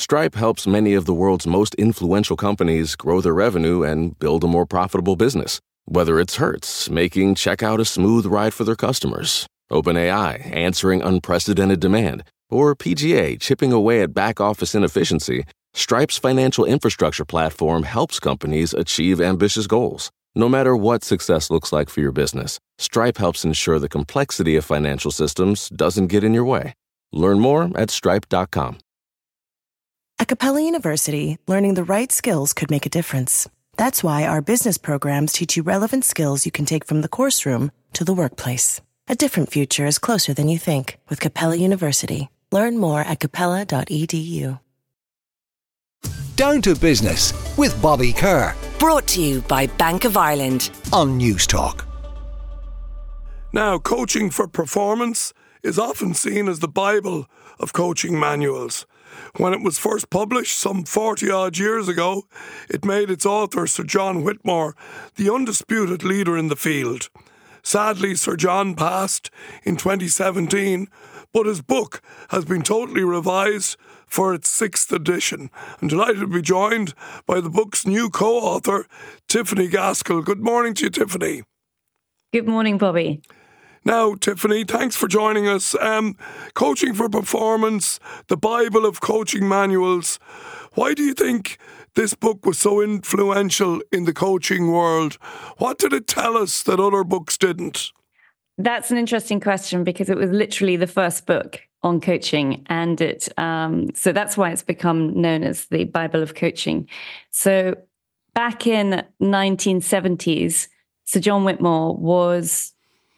Stripe helps many of the world's most influential companies grow their revenue and build a more profitable business. Whether it's Hertz, making checkout a smooth ride for their customers, OpenAI, answering unprecedented demand, or PGA, chipping away at back-office inefficiency, Stripe's financial infrastructure platform helps companies achieve ambitious goals. No matter what success looks like for your business, Stripe helps ensure the complexity of financial systems doesn't get in your way. Learn more at stripe.com. At Capella University, learning the right skills could make a difference. That's why our business programs teach you relevant skills you can take from the course room to the workplace. A different future is closer than you think with Capella University. Learn more at capella.edu. Down to Business with Bobby Kerr. Brought to you by Bank of Ireland on News Talk. Now, coaching for performance is often seen as the Bible of coaching manuals. When it was first published some 40-odd years ago, it made its author, Sir John Whitmore, the undisputed leader in the field. Sadly, Sir John passed in 2017, but his book has been totally revised for its 6th edition. I'm delighted to be joined by the book's new co-author, Tiffany Gaskell. Good morning to you, Tiffany. Good morning, Bobby. Now, Tiffany, thanks for joining us. Coaching for Performance, the Bible of coaching manuals. Why do you think this book was so influential in the coaching world? What did it tell us that other books didn't? That's an interesting question because it was literally the first book on coaching, and so that's why it's become known as the Bible of Coaching. So back in 1970s, Sir John Whitmore was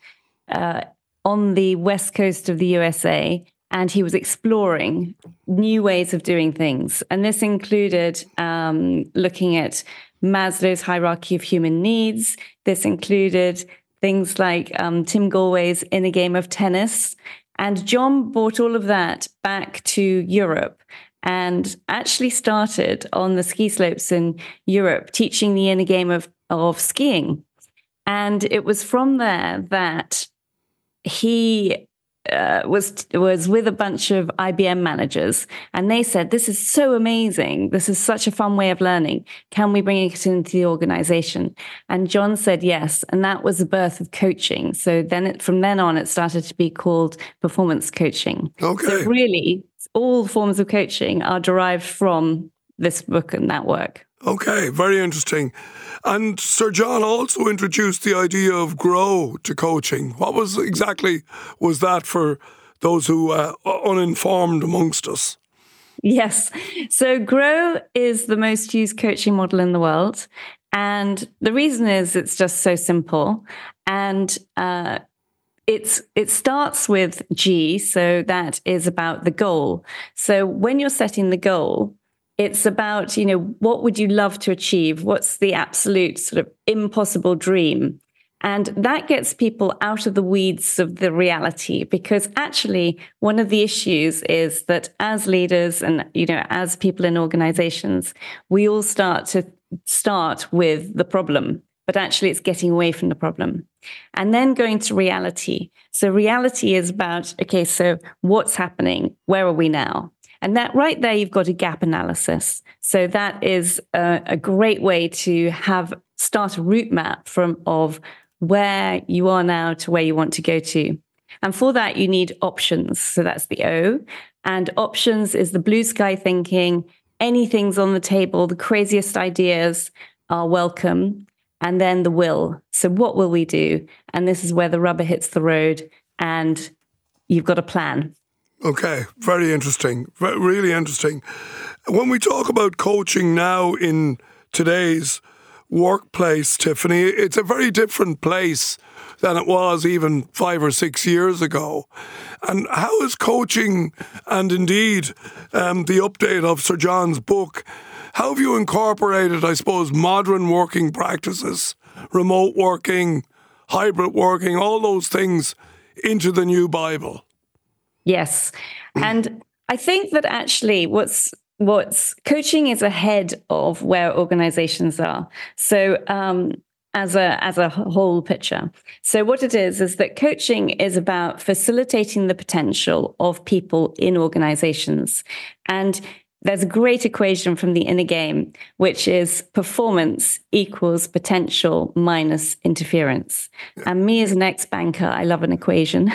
on the west coast of the USA, and he was exploring new ways of doing things. And this included looking at Maslow's hierarchy of human needs. This included things like Tim Gallwey's Inner Game of Tennis. And John brought all of that back to Europe and actually started on the ski slopes in Europe, teaching the inner game of skiing. And it was from there that he was with a bunch of IBM managers, and they said, "This is so amazing. This is such a fun way of learning. Can we bring it into the organization?" And John said yes, and that was the birth of coaching. So then, from then on, it started to be called performance coaching. Okay. So really, all forms of coaching are derived from this book and that work. Okay, very interesting. And Sir John also introduced the idea of grow to coaching. What was that for those who are uninformed amongst us? Yes. So GROW is the most used coaching model in the world. And the reason is it's just so simple. And it starts with G. So that is about the goal. So when you're setting the goal, it's about, what would you love to achieve? What's the absolute sort of impossible dream? And that gets people out of the weeds of the reality, because actually one of the issues is that as leaders and, as people in organizations, we all start with the problem, but actually it's getting away from the problem and then going to reality. So reality is about, okay, so what's happening? Where are we now? And that right there, you've got a gap analysis. So that is a great way to start a route map of where you are now to where you want to go to. And for that, you need options. So that's the O. And options is the blue sky thinking. Anything's on the table. The craziest ideas are welcome. And then the will. So what will we do? And this is where the rubber hits the road and you've got a plan. Okay, very interesting, really interesting. When we talk about coaching now in today's workplace, Tiffany, it's a very different place than it was even 5 or 6 years ago. And how is coaching, and indeed the update of Sir John's book, how have you incorporated, I suppose, modern working practices, remote working, hybrid working, all those things into the new Bible? Yes. And I think that actually what's coaching is ahead of where organizations are. So as a whole picture. So what it is that coaching is about facilitating the potential of people in organizations. And there's a great equation from the inner game, which is performance equals potential minus interference. And me as an ex-banker, I love an equation.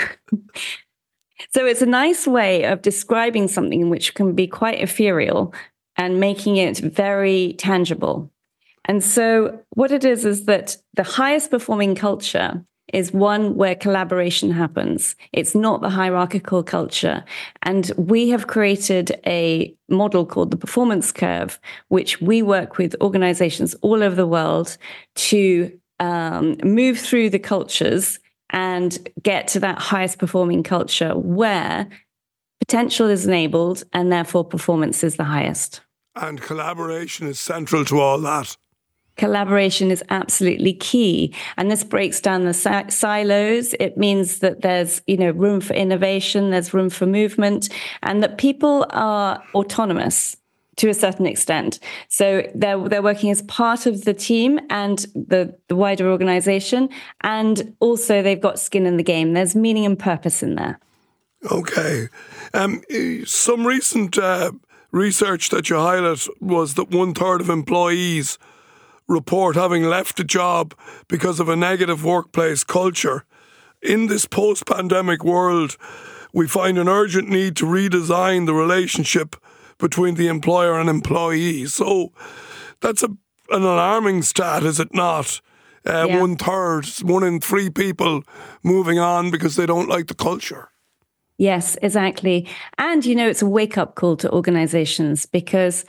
So it's a nice way of describing something which can be quite ethereal and making it very tangible. And so what it is that the highest performing culture is one where collaboration happens. It's not the hierarchical culture. And we have created a model called the performance curve, which we work with organizations all over the world to move through the cultures and get to that highest performing culture where potential is enabled and therefore performance is the highest. And collaboration is central to all that. Collaboration is absolutely key. And this breaks down the silos. It means that there's, room for innovation, there's room for movement, and that people are autonomous to a certain extent. So they're working as part of the team and the wider organization. And also they've got skin in the game. There's meaning and purpose in there. Okay. Some recent research that you highlight was that 1/3 of employees report having left a job because of a negative workplace culture. In this post-pandemic world, we find an urgent need to redesign the relationship between the employer and employee. So that's an alarming stat, is it not? 1/3, 1 in 3 people moving on because they don't like the culture. Yes, exactly. And, it's a wake-up call to organizations because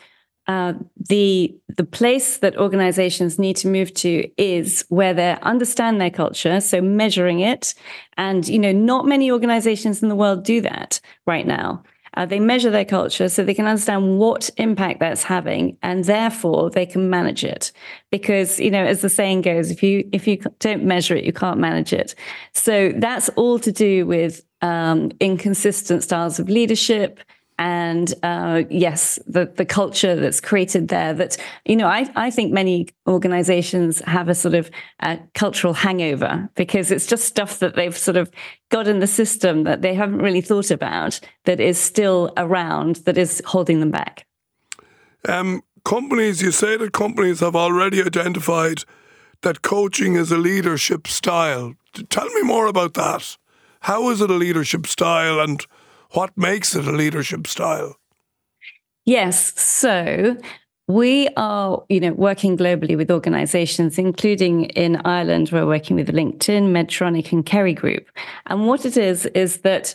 the place that organizations need to move to is where they understand their culture, so measuring it. And, not many organizations in the world do that right now. They measure their culture so they can understand what impact that's having, and therefore they can manage it. Because, as the saying goes, if you don't measure it, you can't manage it. So that's all to do with inconsistent styles of leadership. And yes, the culture that's created there that, I think many organizations have a sort of cultural hangover because it's just stuff that they've sort of got in the system that they haven't really thought about that is still around, that is holding them back. You say that companies have already identified that coaching is a leadership style. Tell me more about that. How is it a leadership style and what makes it a leadership style? Yes. So we are, working globally with organizations, including in Ireland, we're working with LinkedIn, Medtronic, and Kerry Group. And what it is that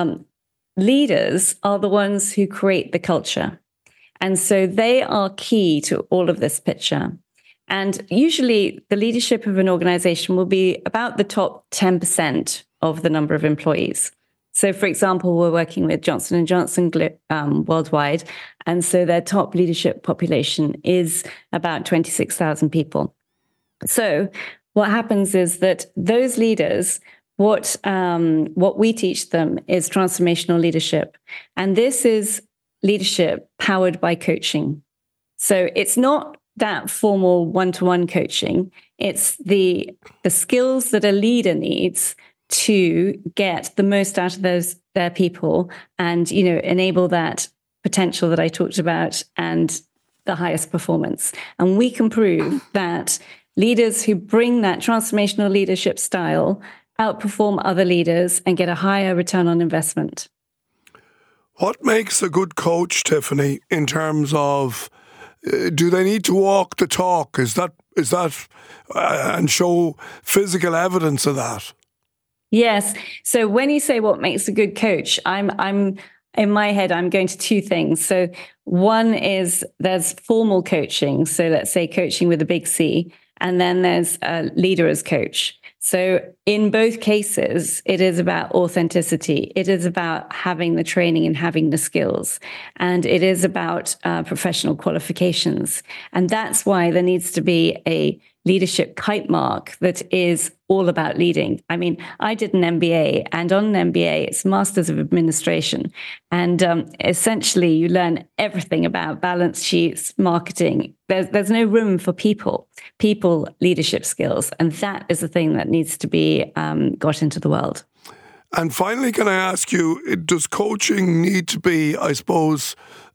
leaders are the ones who create the culture. And so they are key to all of this picture. And usually the leadership of an organization will be about the top 10% of the number of employees. So, for example, we're working with Johnson & Johnson worldwide, and so their top leadership population is about 26,000 people. So what happens is that those leaders, what we teach them is transformational leadership. And this is leadership powered by coaching. So it's not that formal one-to-one coaching. It's the skills that a leader needs to get the most out of their people and, enable that potential that I talked about and the highest performance. And we can prove that leaders who bring that transformational leadership style outperform other leaders and get a higher return on investment. What makes a good coach, Tiffany, in terms of, do they need to walk the talk? Is that and show physical evidence of that? Yes. So when you say what makes a good coach, I'm in my head, I'm going to two things. So one is there's formal coaching. So let's say coaching with a big C, and then there's a leader as coach. So in both cases, it is about authenticity. It is about having the training and having the skills. And it is about professional qualifications. And that's why there needs to be a leadership kite mark that is all about leading. I mean, I did an MBA, and on an MBA, it's Masters of Administration. And essentially, you learn everything about balance sheets, marketing. There's no room for people leadership skills. And that is the thing that needs to be got into the world. And finally, can I ask you, does coaching need to be, I suppose,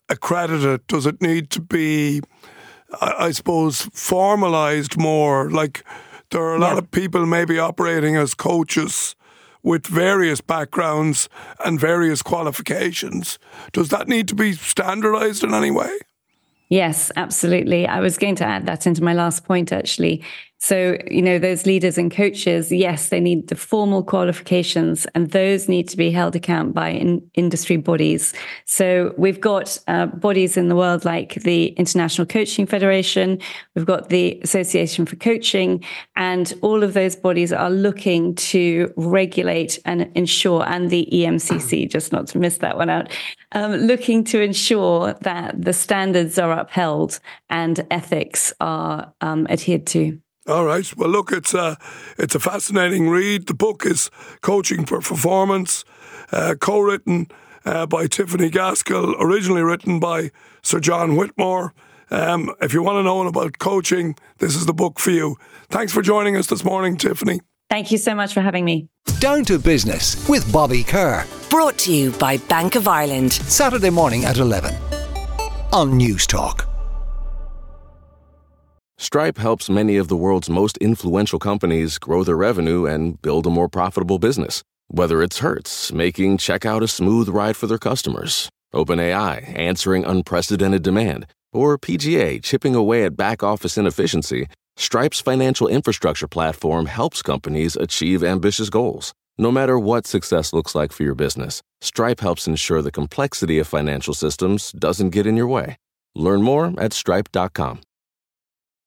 accredited? Does it need to be, I suppose, formalised more? Like, there are a lot of people maybe operating as coaches with various backgrounds and various qualifications. Does that need to be standardised in any way? Yes, absolutely. I was going to add that into my last point, actually. So, those leaders and coaches, yes, they need the formal qualifications, and those need to be held account by industry bodies. So we've got bodies in the world like the International Coaching Federation, we've got the Association for Coaching, and all of those bodies are looking to regulate and ensure, and the EMCC, just not to miss that one out, looking to ensure that the standards are upheld and ethics are adhered to. All right. Well, look, it's a fascinating read. The book is Coaching for Performance, co-written by Tiffany Gaskell, originally written by Sir John Whitmore. If you want to know about coaching, this is the book for you. Thanks for joining us this morning, Tiffany. Thank you so much for having me. Down to Business with Bobby Kerr. Brought to you by Bank of Ireland. Saturday morning at 11 on News Talk. Stripe helps many of the world's most influential companies grow their revenue and build a more profitable business. Whether it's Hertz, making checkout a smooth ride for their customers, OpenAI, answering unprecedented demand, or PGA, chipping away at back-office inefficiency, Stripe's financial infrastructure platform helps companies achieve ambitious goals. No matter what success looks like for your business, Stripe helps ensure the complexity of financial systems doesn't get in your way. Learn more at stripe.com.